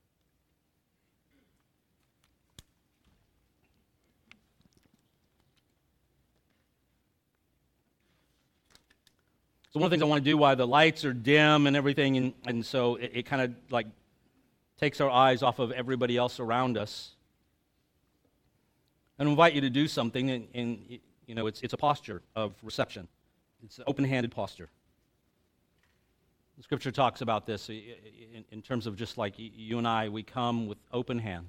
So one of the things I want to do while the lights are dim and everything, and, and so it, it kind of like takes our eyes off of everybody else around us. And I invite you to do something, and, and you know, it's it's a posture of reception. It's an open-handed posture. The Scripture talks about this in, in terms of just like you and I, we come with open hands.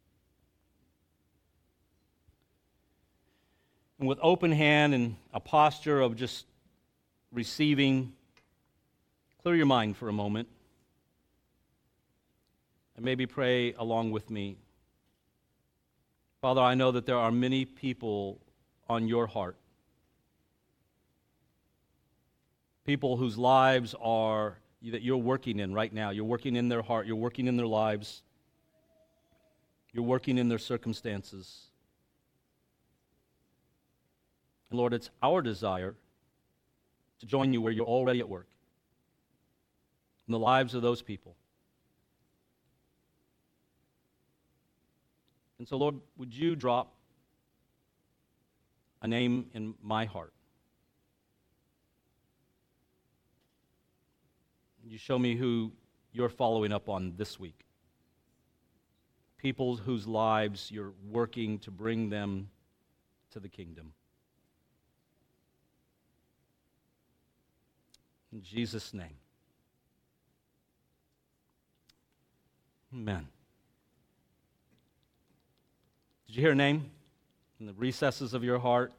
And with open hand and a posture of just receiving, clear your mind for a moment and maybe pray along with me. Father, I know that there are many people on your heart, people whose lives are that you're working in right now. You're working in their heart, you're working in their lives, you're working in their circumstances. And Lord, it's our desire to join you where you're already at work in the lives of those people. And so, Lord, would you drop a name in my heart? Would you show me who you're following up on this week? People whose lives you're working to bring them to the kingdom. In Jesus' name. Amen. Did you hear a name in the recesses of your heart?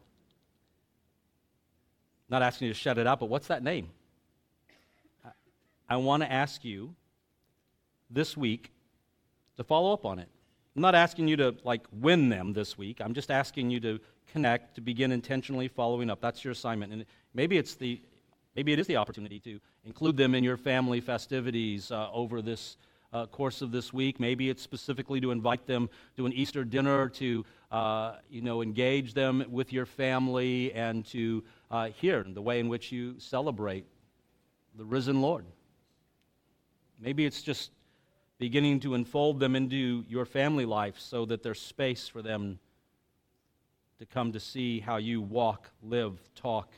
Not asking you to shut it out, but what's that name? I, I want to ask you this week to follow up on it. I'm not asking you to like win them this week. I'm just asking you to connect, to begin intentionally following up. That's your assignment. And maybe it's the Maybe it is the opportunity to include them in your family festivities uh, over this uh, course of this week. Maybe it's specifically to invite them to an Easter dinner, to uh, you know, engage them with your family and to uh, hear the way in which you celebrate the risen Lord. Maybe it's just beginning to unfold them into your family life so that there's space for them to come to see how you walk, live, talk,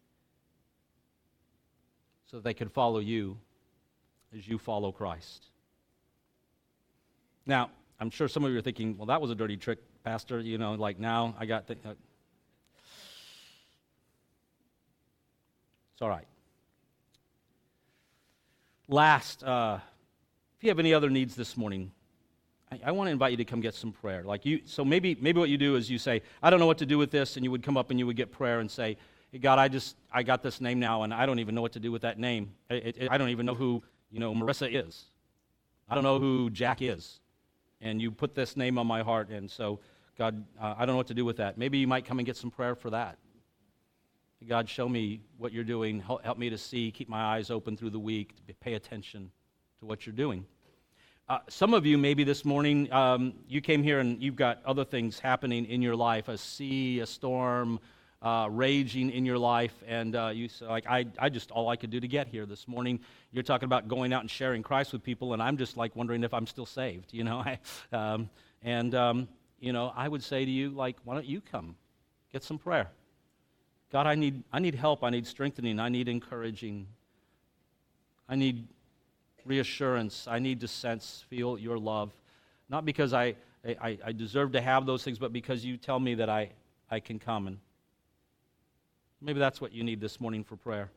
so that they can follow you as you follow Christ. Now, I'm sure some of you are thinking, well, that was a dirty trick, Pastor. You know, like now I got... Th- it's all right. Last, uh, if you have any other needs this morning, I, I want to invite you to come get some prayer. Like you, so maybe maybe what you do is you say, I don't know what to do with this, and you would come up and you would get prayer and say, hey, God, I just I got this name now, and I don't even know what to do with that name. It, it, I don't even know who you know Marissa is. I don't know who Jack is, and you put this name on my heart, and so God, uh, I don't know what to do with that. Maybe you might come and get some prayer for that. God, show me what you're doing. Help, help me to see, keep my eyes open through the week, to pay attention to what you're doing. Uh, some of you, maybe this morning, um, you came here and you've got other things happening in your life, a sea, a storm, uh, raging in your life, and uh, you say, like, I, I just, all I could do to get here this morning, you're talking about going out and sharing Christ with people, and I'm just, like, wondering if I'm still saved, you know? I, um, and, um, you know, I would say to you, like, why don't you come? Get some prayer. God, I need, I need help, I need strengthening, I need encouraging, I need reassurance, I need to sense, feel your love, not because I, I, I deserve to have those things, but because you tell me that I, I can come. And maybe that's what you need this morning for prayer.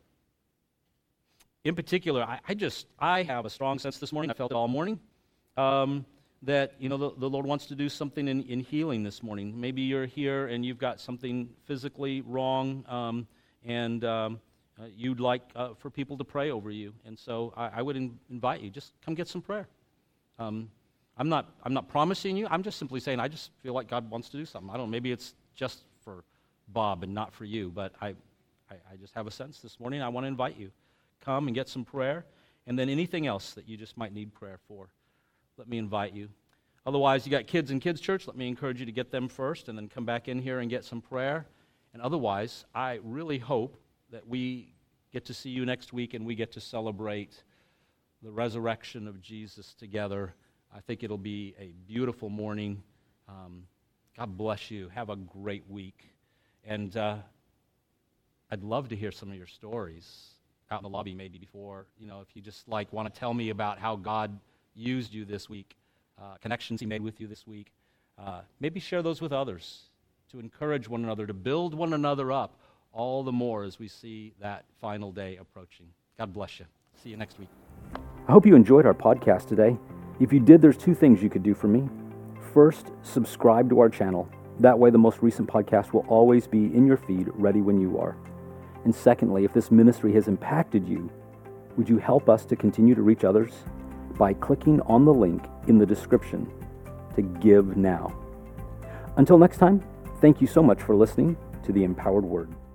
In particular, I, I just, I have a strong sense this morning, I felt it all morning, um, that, you know, the, the Lord wants to do something in, in healing this morning. Maybe you're here and you've got something physically wrong, um, and um, uh, you'd like uh, for people to pray over you. And so I, I would in, invite you, just come get some prayer. Um, I'm not I'm not promising you. I'm just simply saying I just feel like God wants to do something. I don't know, maybe it's just for Bob and not for you, but I, I, I just have a sense this morning I want to invite you. Come and get some prayer, and then anything else that you just might need prayer for. Let me invite you. Otherwise, you got kids in kids' church. Let me encourage you to get them first and then come back in here and get some prayer. And otherwise, I really hope that we get to see you next week and we get to celebrate the resurrection of Jesus together. I think it'll be a beautiful morning. Um, God bless you. Have a great week. And uh, I'd love to hear some of your stories out in the lobby maybe before, you know, if you just like want to tell me about how God used you this week, uh, connections he made with you this week. Uh, maybe share those with others to encourage one another, to build one another up all the more as we see that final day approaching. God bless you. See you next week. I hope you enjoyed our podcast today. If you did, there's two things you could do for me. First, subscribe to our channel. That way the most recent podcast will always be in your feed, ready when you are. And secondly, if this ministry has impacted you, would you help us to continue to reach others by clicking on the link in the description to give now. Until next time, thank you so much for listening to the Empowered Word.